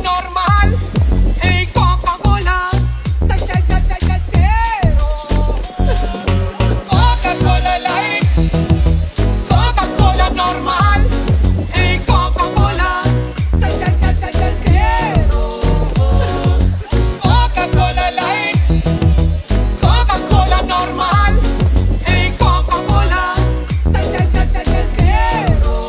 normal y Coca-Cola cero. Coca-Cola Light, Coca-Cola normal y Coca-Cola cero. Coca-Cola Light, Coca-Cola normal y Coca-Cola cero.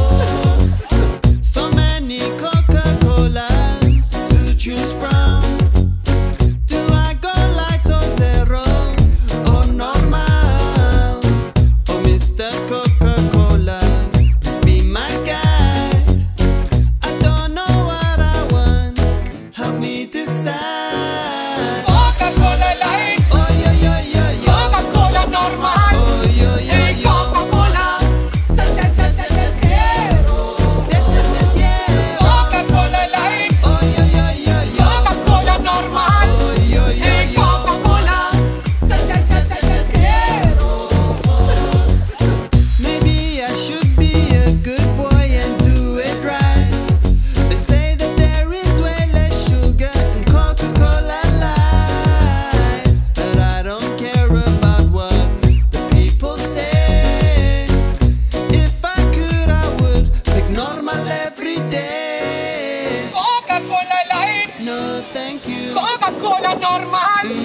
So many Coca-Colas to choose from. Do I go light or zero or normal? Oh, Mr. Coca-Cola, please be my guide. I don't know what I want, help me decide. Coca-Cola Light, Oh, yo, yo, yo, yo. Coca-Cola normal Oh, yo, yo, y yo. Coca-Cola cero. Coca-Cola Light, Oh, yo, yo, yo, yo. Coca-Cola normal Oh, yo, yo, y yo. Coca-Cola cero. Maybe I should be a good boy and do it right. They say that there is way less sugar in Coca-Cola Light, but I don't care about what the people say. If I could, I would pick normal every day. Coca-Cola Light, No, thank you. Coca-Cola normal